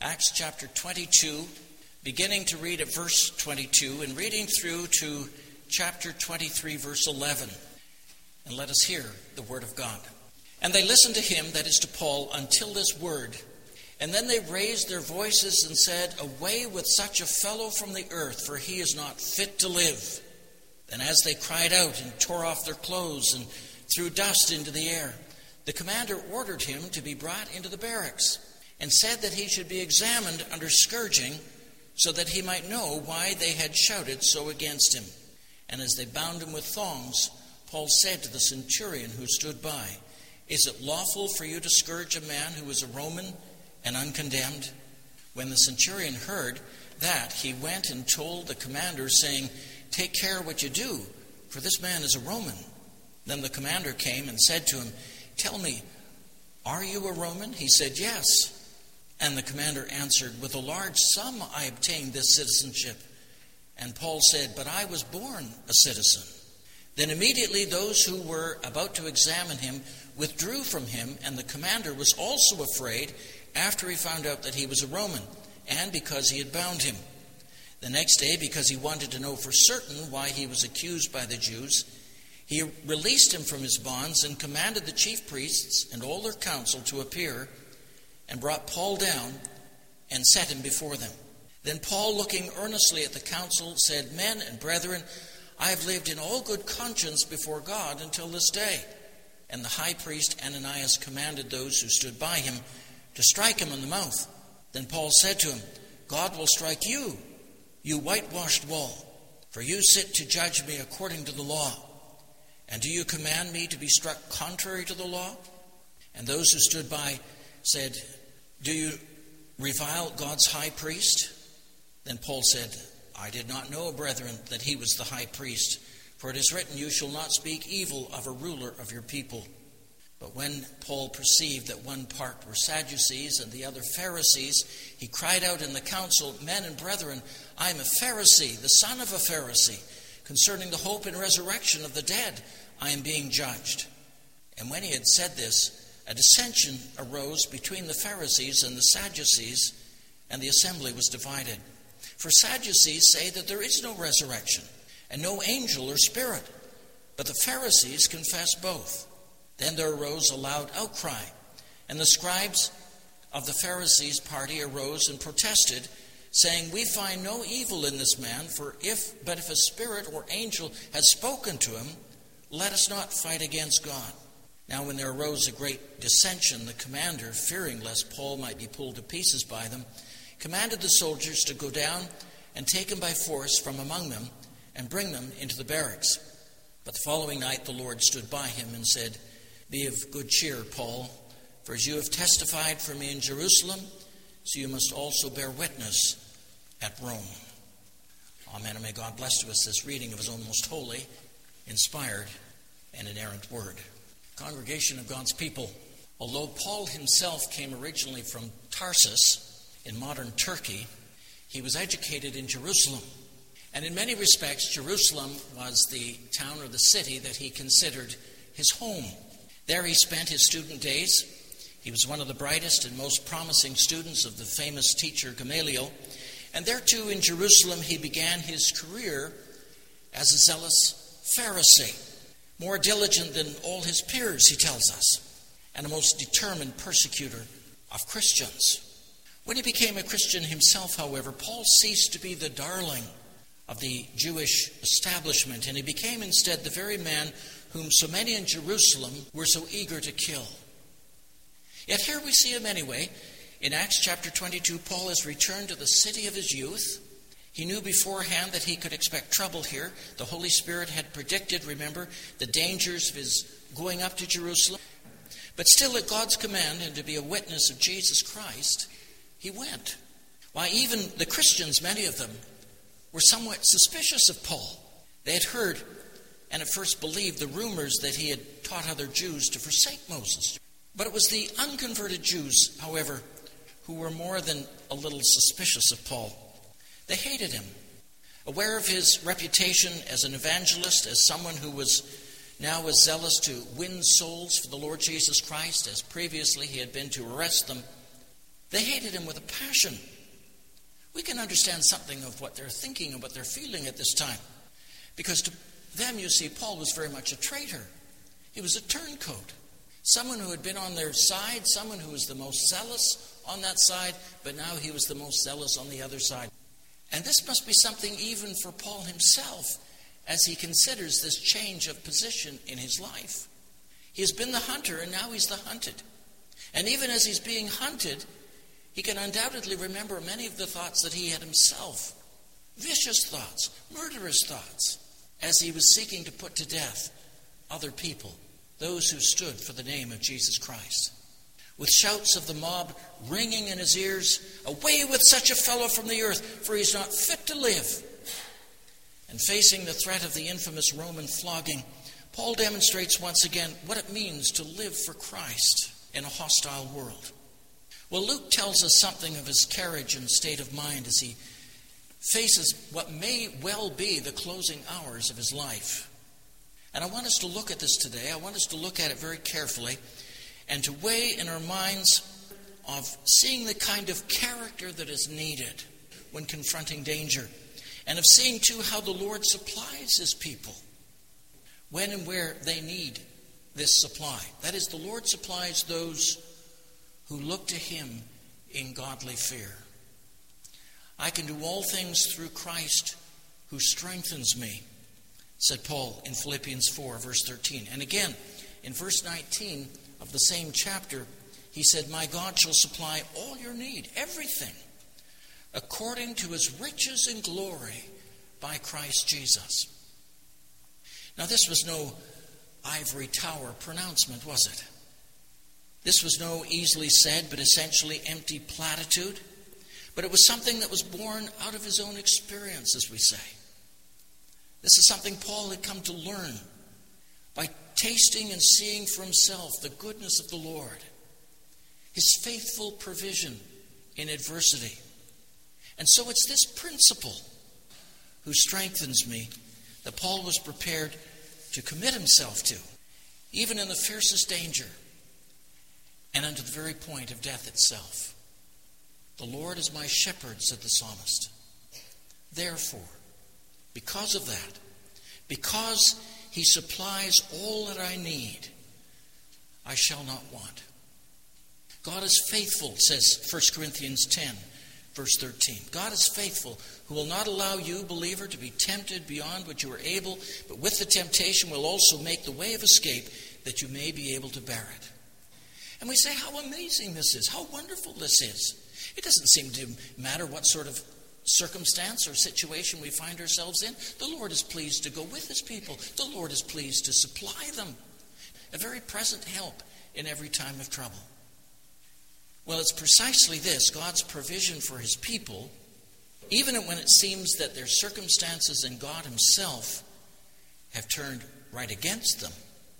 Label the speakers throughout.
Speaker 1: Acts chapter 22, beginning to read at verse 22 and reading through to chapter 23, verse 11. And let us hear the word of God. And they listened to him, that is to Paul, until this word. And then they raised their voices and said, "Away with such a fellow from the earth, for he is not fit to live." Then as they cried out and tore off their clothes and threw dust into the air, the commander ordered him to be brought into the barracks and said that he should be examined under scourging so that he might know why they had shouted so against him. And as they bound him with thongs, Paul said to the centurion who stood by, "Is it lawful for you to scourge a man who is a Roman and uncondemned?" When the centurion heard that, he went and told the commander, saying, "Take care what you do, for this man is a Roman." Then the commander came and said to him, "Tell me, are you a Roman?" He said, "Yes." And the commander answered, "With a large sum I obtained this citizenship." And Paul said, "But I was born a citizen." Then immediately those who were about to examine him withdrew from him, and the commander was also afraid after he found out that he was a Roman, and because he had bound him. The next day, because he wanted to know for certain why he was accused by the Jews, he released him from his bonds and commanded the chief priests and all their council to appear, and brought Paul down and set him before them. Then Paul, looking earnestly at the council, said, "Men and brethren, I have lived in all good conscience before God until this day." And the high priest Ananias commanded those who stood by him to strike him on the mouth. Then Paul said to him, "God will strike you, you whitewashed wall, for you sit to judge me according to the law. And do you command me to be struck contrary to the law?" And those who stood by said, "Do you revile God's high priest?" Then Paul said, "I did not know, brethren, that he was the high priest, for it is written, 'You shall not speak evil of a ruler of your people.'" But when Paul perceived that one part were Sadducees and the other Pharisees, he cried out in the council, "Men and brethren, I am a Pharisee, the son of a Pharisee. Concerning the hope and resurrection of the dead, I am being judged." And when he had said this, a dissension arose between the Pharisees and the Sadducees, and the assembly was divided. For Sadducees say that there is no resurrection, and no angel or spirit, but the Pharisees confess both. Then there arose a loud outcry, and the scribes of the Pharisees' party arose and protested, saying, "We find no evil in this man, but if a spirit or angel has spoken to him, let us not fight against God." Now when there arose a great dissension, the commander, fearing lest Paul might be pulled to pieces by them, commanded the soldiers to go down and take him by force from among them and bring them into the barracks. But the following night the Lord stood by him and said, "Be of good cheer, Paul, for as you have testified for me in Jerusalem, so you must also bear witness at Rome." Amen. And may God bless to us this reading of his own most holy, inspired, and inerrant word. Congregation of God's people, although Paul himself came originally from Tarsus in modern Turkey, he was educated in Jerusalem. And in many respects, Jerusalem was the town or the city that he considered his home. There he spent his student days. He was one of the brightest and most promising students of the famous teacher Gamaliel. And there too in Jerusalem he began his career as a zealous Pharisee, more diligent than all his peers, he tells us, and a most determined persecutor of Christians. When he became a Christian himself, however, Paul ceased to be the darling of the Jewish establishment, and he became instead the very man whom so many in Jerusalem were so eager to kill. Yet here we see him anyway. In Acts chapter 22, Paul has returned to the city of his youth. He knew beforehand that he could expect trouble here. The Holy Spirit had predicted, remember, the dangers of his going up to Jerusalem. But still at God's command and to be a witness of Jesus Christ, he went. Why, even the Christians, many of them, were somewhat suspicious of Paul. They had heard and at first believed the rumors that he had taught other Jews to forsake Moses. But it was the unconverted Jews, however, who were more than a little suspicious of Paul. They hated him. Aware of his reputation as an evangelist, as someone who was now as zealous to win souls for the Lord Jesus Christ as previously he had been to arrest them, They hated him with a passion. We can understand something of what they're thinking and what they're feeling at this time. Because to them, you see, Paul was very much a traitor. He was a turncoat. Someone who had been on their side, someone who was the most zealous on that side, but now he was the most zealous on the other side. And this must be something even for Paul himself as he considers this change of position in his life. He has been the hunter and now he's the hunted. And even as he's being hunted, he can undoubtedly remember many of the thoughts that he had himself. Vicious thoughts, murderous thoughts, as he was seeking to put to death other people, those who stood for the name of Jesus Christ. With shouts of the mob ringing in his ears, "Away with such a fellow from the earth, for he's not fit to live." And facing the threat of the infamous Roman flogging, Paul demonstrates once again what it means to live for Christ in a hostile world. Well, Luke tells us something of his carriage and state of mind as he faces what may well be the closing hours of his life. And I want us to look at this today. I want us to look at it very carefully and to weigh in our minds of seeing the kind of character that is needed when confronting danger, and of seeing too how the Lord supplies his people when and where they need this supply. That is, the Lord supplies those who look to him in godly fear. "I can do all things through Christ who strengthens me," said Paul in Philippians 4, verse 13. And again, in verse 19 of the same chapter, he said, "My God shall supply all your need, everything, according to his riches in glory by Christ Jesus." Now, this was no ivory tower pronouncement, was it? This was no easily said but essentially empty platitude. But it was something that was born out of his own experience, as we say. This is something Paul had come to learn by tasting and seeing for himself the goodness of the Lord, his faithful provision in adversity. And so it's this principle, "who strengthens me," that Paul was prepared to commit himself to, even in the fiercest danger and unto the very point of death itself. "The Lord is my shepherd," said the psalmist. Therefore, because of that, because he supplies all that I need, I shall not want. God is faithful, says 1 Corinthians 10, verse 13. God is faithful, who will not allow you, believer, to be tempted beyond what you are able, but with the temptation will also make the way of escape, that you may be able to bear it. And we say, how amazing this is, how wonderful this is. It doesn't seem to matter what sort of circumstance or situation we find ourselves in. The Lord is pleased to go with his people. The Lord is pleased to supply them. A very present help in every time of trouble. Well, it's precisely this, God's provision for his people, even when it seems that their circumstances and God himself have turned right against them.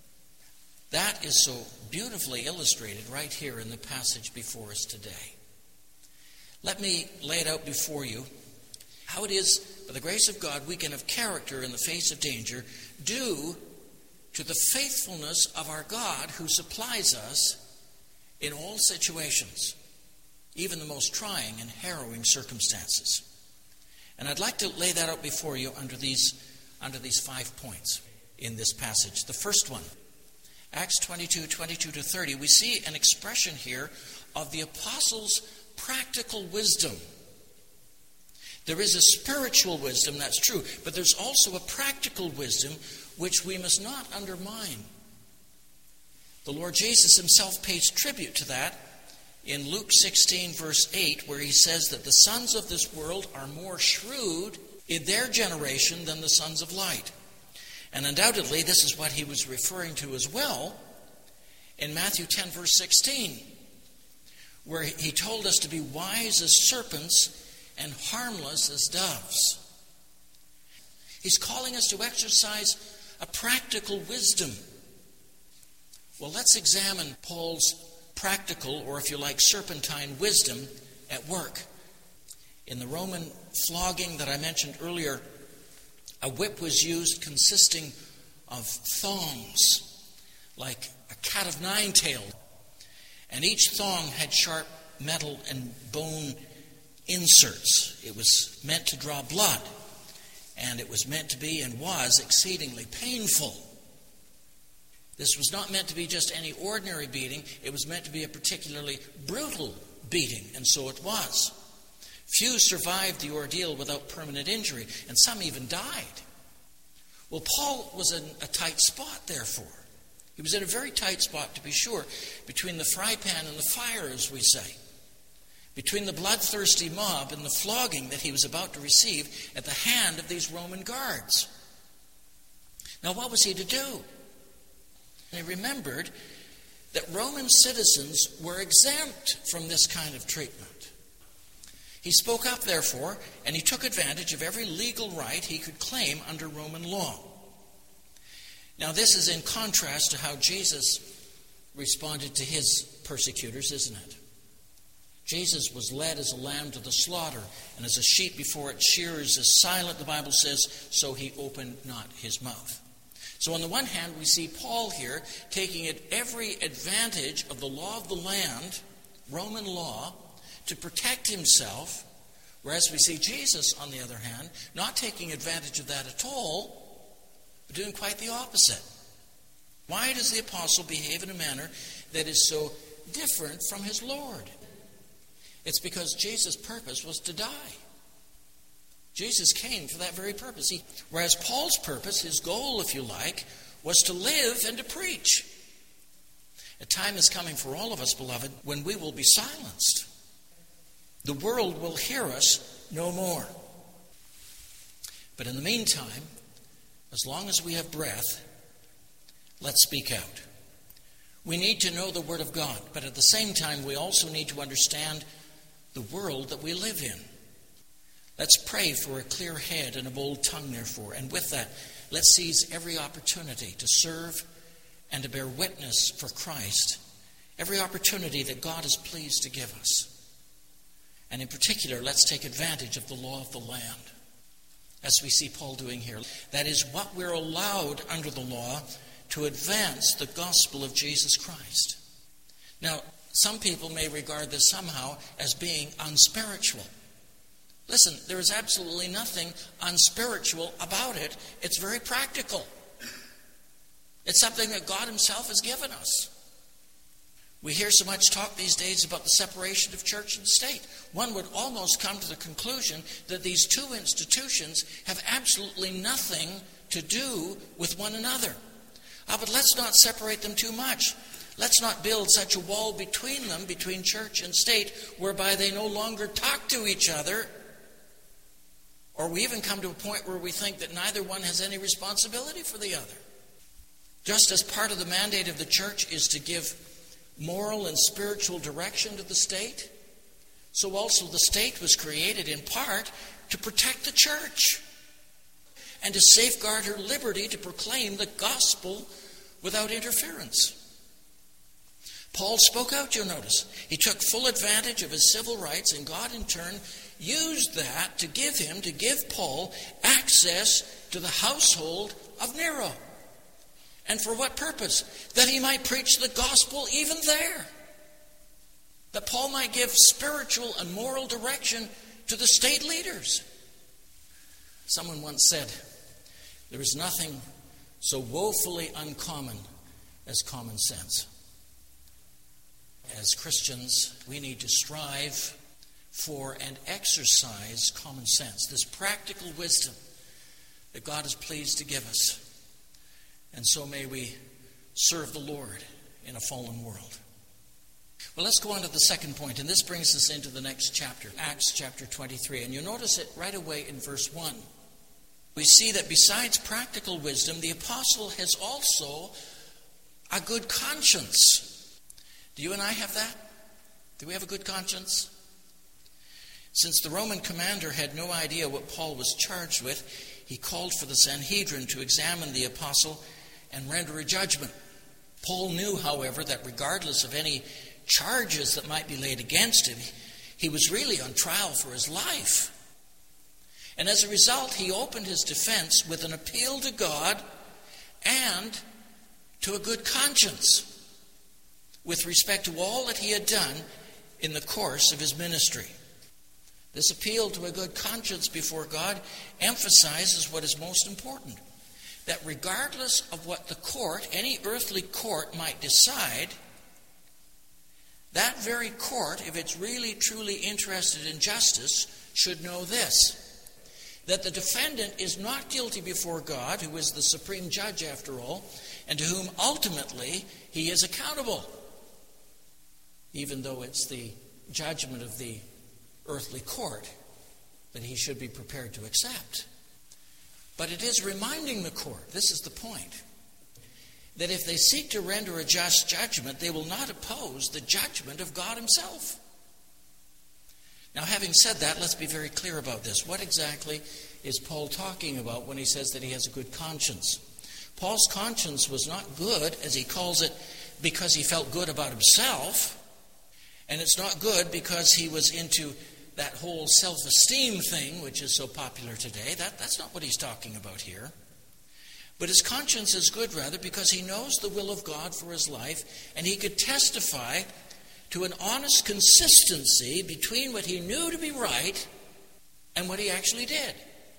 Speaker 1: That is so beautifully illustrated right here in the passage before us today. Let me lay it out before you how it is, by the grace of God, we can have character in the face of danger due to the faithfulness of our God who supplies us in all situations, even the most trying and harrowing circumstances. And I'd like to lay that out before you under these 5 points in this passage. The first one, Acts 22, 22 to 30, we see an expression here of the apostles' practical wisdom. There is a spiritual wisdom, that's true, but there's also a practical wisdom which we must not undermine. The Lord Jesus himself pays tribute to that in Luke 16, verse 8, where he says that the sons of this world are more shrewd in their generation than the sons of light. And undoubtedly, this is what he was referring to as well in Matthew 10, verse 16, where he told us to be wise as serpents and harmless as doves. He's calling us to exercise a practical wisdom. Well, let's examine Paul's practical, or if you like, serpentine wisdom at work. In the Roman flogging that I mentioned earlier, a whip was used consisting of thongs, like a cat of nine tailed. And each thong had sharp metal and bone inserts. It was meant to draw blood, and it was meant to be and was exceedingly painful. This was not meant to be just any ordinary beating. It was meant to be a particularly brutal beating, and so it was. Few survived the ordeal without permanent injury, and some even died. Well, Paul was in a tight spot, therefore. He was in a very tight spot, to be sure, between the fry pan and the fire, as we say. Between the bloodthirsty mob and the flogging that he was about to receive at the hand of these Roman guards. Now, what was he to do? He remembered that Roman citizens were exempt from this kind of treatment. He spoke up, therefore, and he took advantage of every legal right he could claim under Roman law. Now, this is in contrast to how Jesus responded to his persecutors, isn't it? Jesus was led as a lamb to the slaughter, and as a sheep before its shearers is silent, the Bible says, so he opened not his mouth. So on the one hand, we see Paul here taking every advantage of the law of the land, Roman law, to protect himself, whereas we see Jesus, on the other hand, not taking advantage of that at all, but doing quite the opposite. Why does the apostle behave in a manner that is so different from his Lord? It's because Jesus' purpose was to die. Jesus came for that very purpose. Whereas Paul's purpose, his goal, if you like, was to live and to preach. A time is coming for all of us, beloved, when we will be silenced. The world will hear us no more. But in the meantime, as long as we have breath, let's speak out. We need to know the Word of God, but at the same time, we also need to understand the world that we live in. Let's pray for a clear head and a bold tongue, therefore. And with that, let's seize every opportunity to serve and to bear witness for Christ. Every opportunity that God is pleased to give us. And in particular, let's take advantage of the law of the land, as we see Paul doing here. That is what we're allowed under the law to advance the gospel of Jesus Christ. Now, some people may regard this somehow as being unspiritual. Listen, there is absolutely nothing unspiritual about it. It's very practical. It's something that God himself has given us. We hear so much talk these days about the separation of church and state. One would almost come to the conclusion that these two institutions have absolutely nothing to do with one another. But let's not separate them too much. Let's not build such a wall between them, between church and state, whereby they no longer talk to each other. Or we even come to a point where we think that neither one has any responsibility for the other. Just as part of the mandate of the church is to give moral and spiritual direction to the state, so also the state was created in part to protect the church and to safeguard her liberty to proclaim the gospel without interference. Paul spoke out, you'll notice. He took full advantage of his civil rights, and God in turn used that to give Paul access to the household of Nero. And for what purpose? That he might preach the gospel even there. That Paul might give spiritual and moral direction to the state leaders. Someone once said, there is nothing so woefully uncommon as common sense. As Christians, we need to strive for and exercise common sense, this practical wisdom that God is pleased to give us. And so may we serve the Lord in a fallen world. Well, let's go on to the second point, and this brings us into the next chapter, Acts chapter 23. And you'll notice it right away in verse 1. We see that besides practical wisdom, the apostle has also a good conscience. Do you and I have that? Do we have a good conscience? Since the Roman commander had no idea what Paul was charged with, he called for the Sanhedrin to examine the apostle and render a judgment. Paul knew, however, that regardless of any charges that might be laid against him, he was really on trial for his life. And as a result, he opened his defense with an appeal to God and to a good conscience with respect to all that he had done in the course of his ministry. This appeal to a good conscience before God emphasizes what is most important, that regardless of what the court, any earthly court, might decide, that very court, if it's really truly interested in justice, should know this, that the defendant is not guilty before God, who is the supreme judge after all, and to whom ultimately he is accountable, even though it's the judgment of the earthly court that he should be prepared to accept. But it is reminding the court, this is the point, that if they seek to render a just judgment, they will not oppose the judgment of God himself. Now, having said that, let's be very clear about this. What exactly is Paul talking about when he says that he has a good conscience? Paul's conscience was not good, as he calls it, because he felt good about himself, and it's not good because he was into that whole self-esteem thing, which is so popular today. That's not what he's talking about here. But his conscience is good, rather, because he knows the will of God for his life, and he could testify to an honest consistency between what he knew to be right and what he actually did.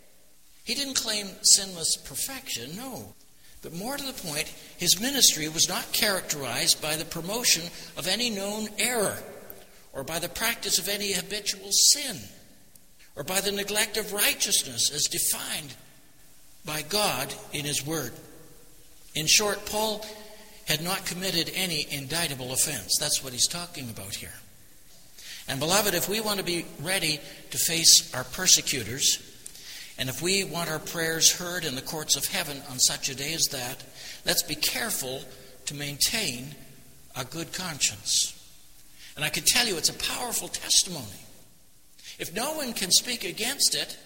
Speaker 1: He didn't claim sinless perfection, no. But more to the point, his ministry was not characterized by the promotion of any known error, or by the practice of any habitual sin, or by the neglect of righteousness as defined by God in his word. In short, Paul had not committed any indictable offense. That's what he's talking about here. And beloved, if we want to be ready to face our persecutors, and if we want our prayers heard in the courts of heaven on such a day as that, let's be careful to maintain a good conscience. And I can tell you it's a powerful testimony. If no one can speak against it,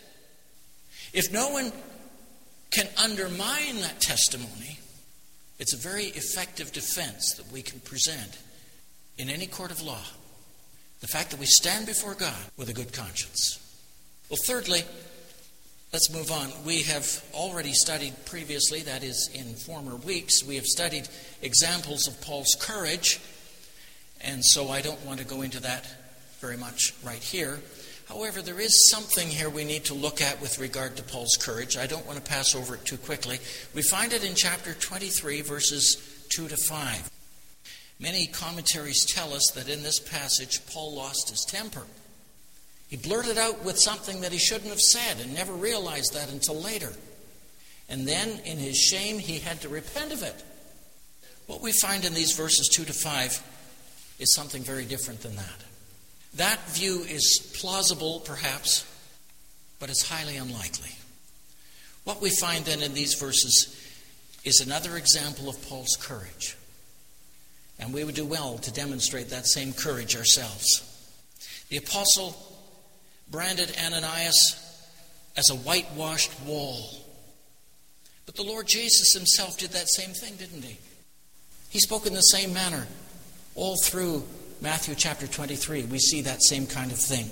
Speaker 1: if no one can undermine that testimony, it's a very effective defense that we can present in any court of law. The fact that we stand before God with a good conscience. Well, thirdly, let's move on. We have already studied previously, that is in former weeks, we have studied examples of Paul's courage, and so I don't want to go into that very much right here. However, there is something here we need to look at with regard to Paul's courage. I don't want to pass over it too quickly. We find it in chapter 23, verses 2 to 5. Many commentaries tell us that in this passage, Paul lost his temper. He blurted out with something that he shouldn't have said and never realized that until later. And then, in his shame, he had to repent of it. What we find in these verses 2 to 5 is something very different than that. That view is plausible, perhaps, but it's highly unlikely. What we find then in these verses is another example of Paul's courage. And we would do well to demonstrate that same courage ourselves. The apostle branded Ananias as a whitewashed wall. But the Lord Jesus himself did that same thing, didn't he? He spoke in the same manner all through Matthew chapter 23. We see that same kind of thing.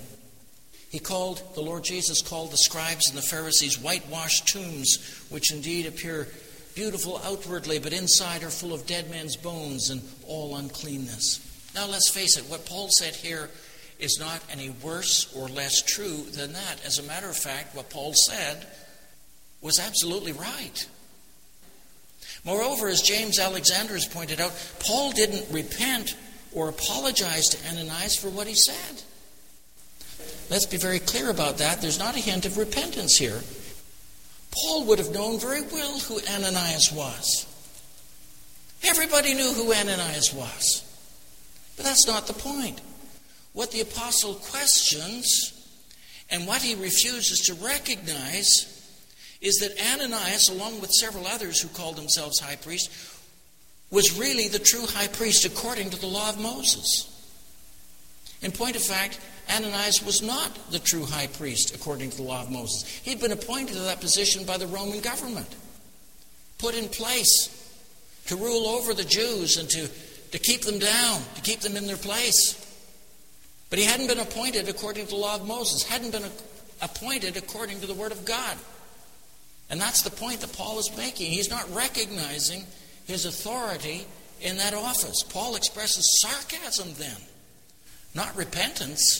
Speaker 1: The Lord Jesus called the scribes and the Pharisees whitewashed tombs, which indeed appear beautiful outwardly, but inside are full of dead men's bones and all uncleanness. Now let's face it, what Paul said here is not any worse or less true than that. As a matter of fact, what Paul said was absolutely right. Moreover, as James Alexander has pointed out, Paul didn't repent or apologize to Ananias for what he said. Let's be very clear about that. There's not a hint of repentance here. Paul would have known very well who Ananias was. Everybody knew who Ananias was. But that's not the point. What the apostle questions and what he refuses to recognize is that Ananias, along with several others who called themselves high priest, was really the true high priest according to the law of Moses. In point of fact, Ananias was not the true high priest according to the law of Moses. He'd been appointed to that position by the Roman government, put in place to rule over the Jews and to keep them down, to keep them in their place. But he hadn't been appointed according to the law of Moses, hadn't been appointed according to the Word of God. And that's the point that Paul is making. He's not recognizing his authority in that office. Paul expresses sarcasm then. not repentance.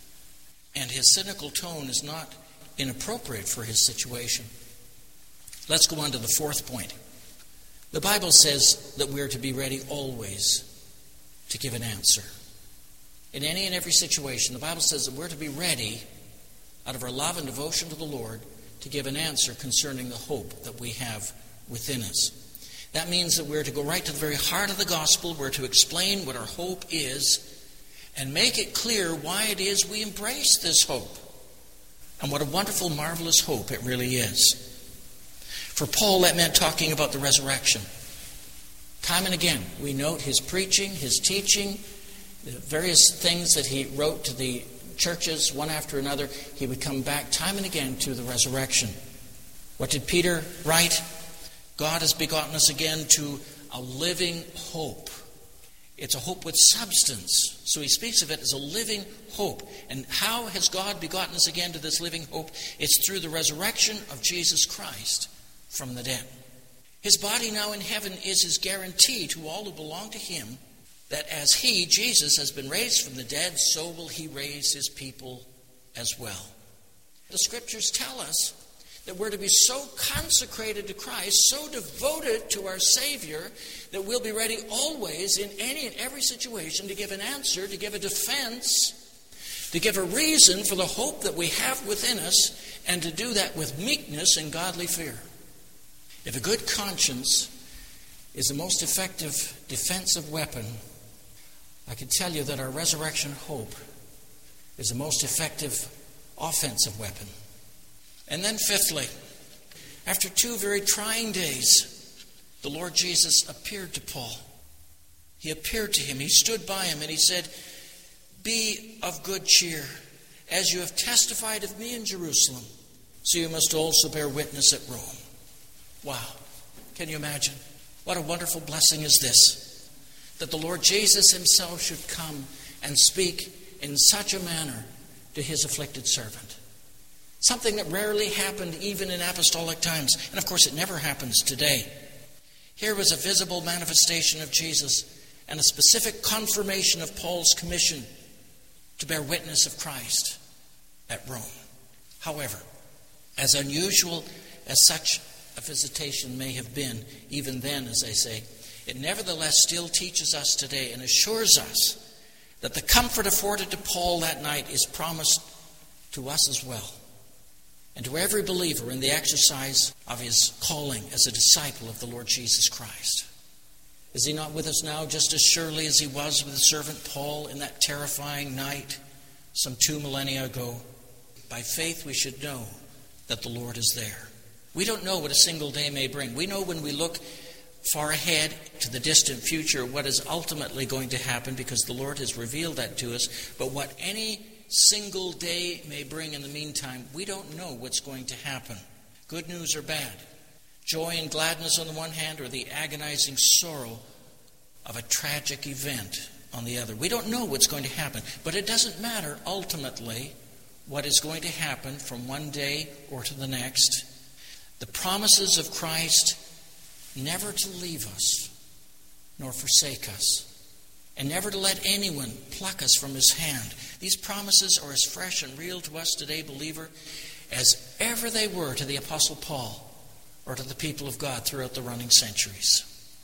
Speaker 1: And his cynical tone is not inappropriate for his situation. Let's go on to the fourth point. The Bible says that we're to be ready always to give an answer. In any and every situation, the Bible says that we're to be ready, out of our love and devotion to the Lord, to give an answer concerning the hope that we have within us. That means that we're to go right to the very heart of the gospel. We're to explain what our hope is and make it clear why it is we embrace this hope. And what a wonderful, marvelous hope it really is. For Paul, that meant talking about the resurrection. Time and again, we note his preaching, his teaching, the various things that he wrote to the churches, one after another. He would come back time and again to the resurrection. What did Peter write? God has begotten us again to a living hope. It's a hope with substance. So he speaks of it as a living hope. And how has God begotten us again to this living hope? It's through the resurrection of Jesus Christ from the dead. His body now in heaven is his guarantee to all who belong to him that as he, Jesus, has been raised from the dead, so will he raise his people as well. The scriptures tell us that we're to be so consecrated to Christ, so devoted to our Savior, that we'll be ready always in any and every situation to give an answer, to give a defense, to give a reason for the hope that we have within us, and to do that with meekness and godly fear. If a good conscience is the most effective defensive weapon, I can tell you that our resurrection hope is the most effective offensive weapon. And then fifthly, after 2 very trying days, the Lord Jesus appeared to Paul. He appeared to him. He stood by him and he said, "Be of good cheer. As you have testified of me in Jerusalem, so you must also bear witness at Rome." Wow. Can you imagine? What a wonderful blessing is this, that the Lord Jesus himself should come and speak in such a manner to his afflicted servant. Something that rarely happened even in apostolic times. And of course it never happens today. Here was a visible manifestation of Jesus and a specific confirmation of Paul's commission to bear witness of Christ at Rome. However, as unusual as such a visitation may have been, even then, as I say, it nevertheless still teaches us today and assures us that the comfort afforded to Paul that night is promised to us as well, and to every believer in the exercise of his calling as a disciple of the Lord Jesus Christ. Is he not with us now just as surely as he was with the servant Paul in that terrifying night some 2 millennia ago? By faith we should know that the Lord is there. We don't know what a single day may bring. We know when we look far ahead to the distant future what is ultimately going to happen, because the Lord has revealed that to us. But what any single day may bring in the meantime, we don't know what's going to happen. Good news or bad. Joy and gladness on the one hand, or the agonizing sorrow of a tragic event on the other. We don't know what's going to happen. But it doesn't matter ultimately what is going to happen from one day or to the next. The promises of Christ never to leave us nor forsake us, and never to let anyone pluck us from his hand. These promises are as fresh and real to us today, believer, as ever they were to the Apostle Paul or to the people of God throughout the running centuries.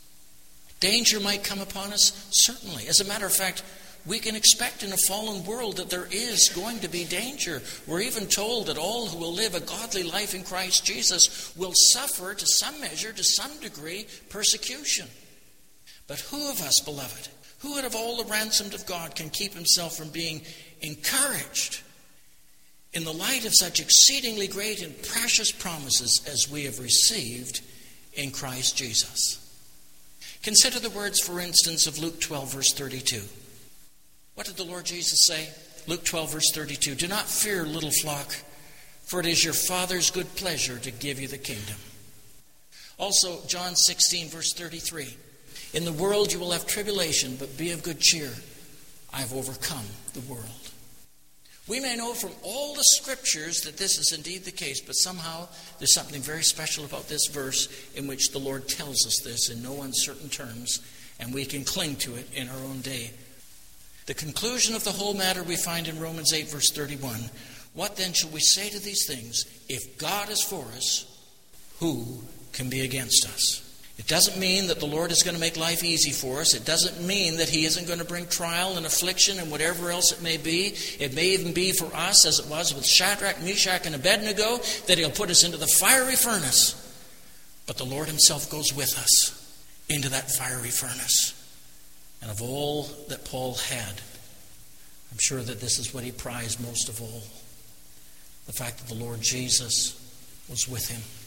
Speaker 1: Danger might come upon us, certainly. As a matter of fact, we can expect in a fallen world that there is going to be danger. We're even told that all who will live a godly life in Christ Jesus will suffer to some measure, to some degree, persecution. But who of us, beloved, who out of all the ransomed of God can keep himself from being encouraged in the light of such exceedingly great and precious promises as we have received in Christ Jesus? Consider the words, for instance, of Luke 12, verse 32. What did the Lord Jesus say? Luke 12, verse 32. "Do not fear, little flock, for it is your Father's good pleasure to give you the kingdom." Also, John 16, verse 33. "In the world you will have tribulation, but be of good cheer. I have overcome the world." We may know from all the scriptures that this is indeed the case, but somehow there's something very special about this verse in which the Lord tells us this in no uncertain terms, and we can cling to it in our own day. The conclusion of the whole matter we find in Romans 8, verse 31. What then shall we say to these things? If God is for us, who can be against us? It doesn't mean that the Lord is going to make life easy for us. It doesn't mean that He isn't going to bring trial and affliction and whatever else it may be. It may even be for us, as it was with Shadrach, Meshach, and Abednego, that He'll put us into the fiery furnace. But the Lord Himself goes with us into that fiery furnace. And of all that Paul had, I'm sure that this is what he prized most of all. The fact that the Lord Jesus was with him.